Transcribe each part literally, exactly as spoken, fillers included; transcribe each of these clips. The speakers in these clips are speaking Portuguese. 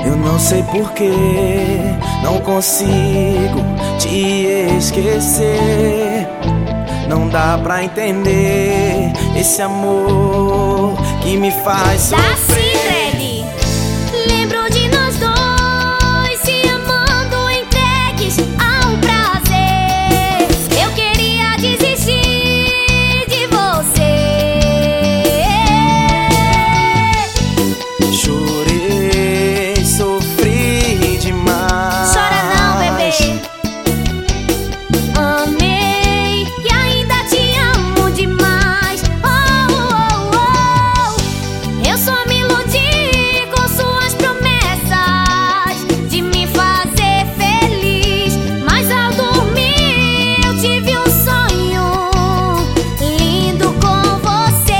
Eu não sei porquê, não consigo te esquecer. Não dá pra entender esse amor que me faz sofrer. Lembro de nós dois se amando, entregues ao prazer. Eu queria desistir de você. Chorei, sofri demais. Chora não, bebê. Amei e ainda te amo demais. Oh, oh, oh. Eu só me iludi com suas promessas de me fazer feliz. Mas ao dormir eu tive um sonho lindo com você.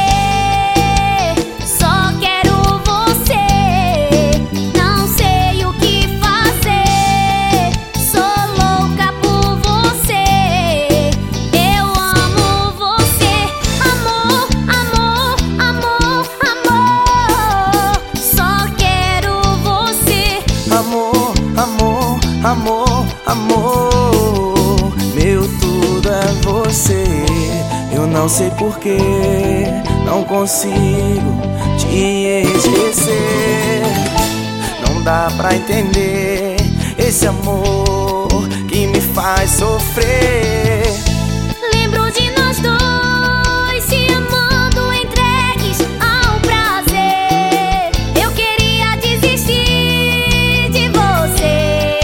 Só quero você, não sei o que fazer. Sou louca por você, eu amo você. Amor, amor, amor, amor. Só quero você. Amor, amor, amor, amor. Meu tudo é você. Eu não sei porquê, não consigo te esquecer. Não dá pra entender esse amor que me faz sofrer. Lembro de nós dois se amando, entregues ao prazer. Eu queria desistir de você.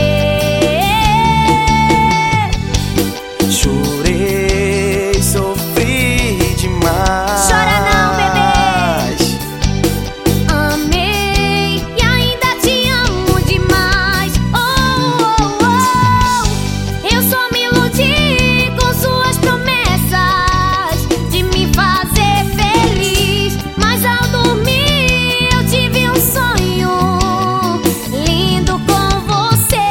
Chorei, sofri demais. Chora não, bebê. Amei e ainda te amo demais. Oh, oh, oh. Eu só me iludi com suas promessas de me fazer feliz. Mas ao dormir eu tive um sonho lindo com você.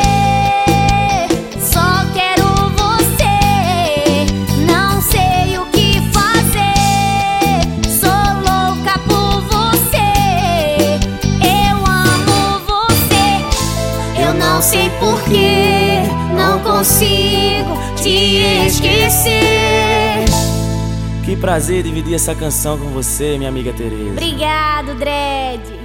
Só quero você, não sei o que fazer. Sou louca por você, eu amo você. Eu não sei porquê, não consigo te esquecer. Que prazer dividir essa canção com você, minha amiga Tereza. Obrigado, Dredd.